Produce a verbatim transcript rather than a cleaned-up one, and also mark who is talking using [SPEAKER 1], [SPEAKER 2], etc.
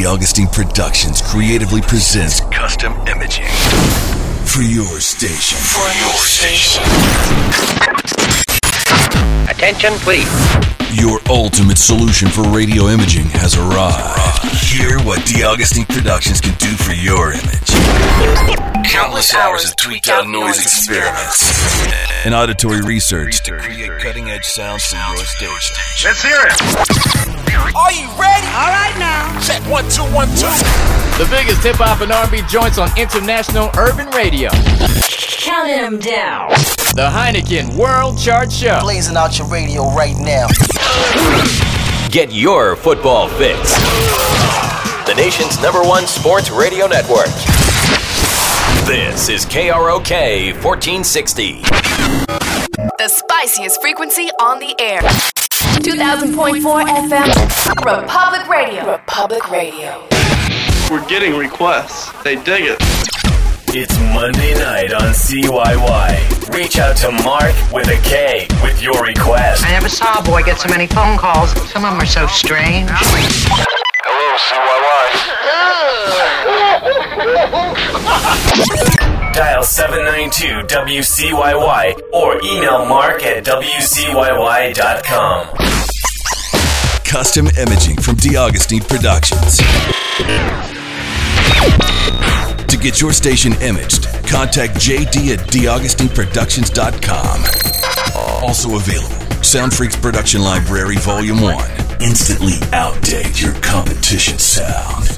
[SPEAKER 1] DeAugustine Productions creatively presents custom imaging for your station. For your station.
[SPEAKER 2] Attention, please.
[SPEAKER 1] Your ultimate solution for radio imaging has arrived. Hear what DeAugustine Productions can do for your image. Countless hours of tweaked out noise experiments and auditory research to create cutting-edge sounds for your station.
[SPEAKER 3] Let's hear it.
[SPEAKER 4] Are you ready?
[SPEAKER 5] All right now.
[SPEAKER 4] Check one, two, one, two.
[SPEAKER 6] The biggest hip-hop and R and B joints on international urban radio.
[SPEAKER 5] Counting them down.
[SPEAKER 6] The Heineken World Chart Show.
[SPEAKER 7] Blazing out your radio right now.
[SPEAKER 8] Get your football fix. The nation's number one sports radio network. This is K R O K fourteen sixty.
[SPEAKER 9] The spiciest frequency on the air. two thousand point four F M. Republic Radio. Republic Radio.
[SPEAKER 3] We're getting requests. They dig it.
[SPEAKER 8] It's Monday night on C Y Y. Reach out to Mark with a K with your request.
[SPEAKER 10] I never saw a boy get so many phone calls. Some of them are so strange.
[SPEAKER 3] Hello, C
[SPEAKER 8] Y Y. Dial seven nine two W C Y Y or email Mark at W C Y Y dot com.
[SPEAKER 1] Custom imaging from DeAugustine Productions. To get your station imaged, contact J D at D Augustine Productions dot com. Also available, Soundfreaks Production Library Volume one. Instantly outdate your competition sound.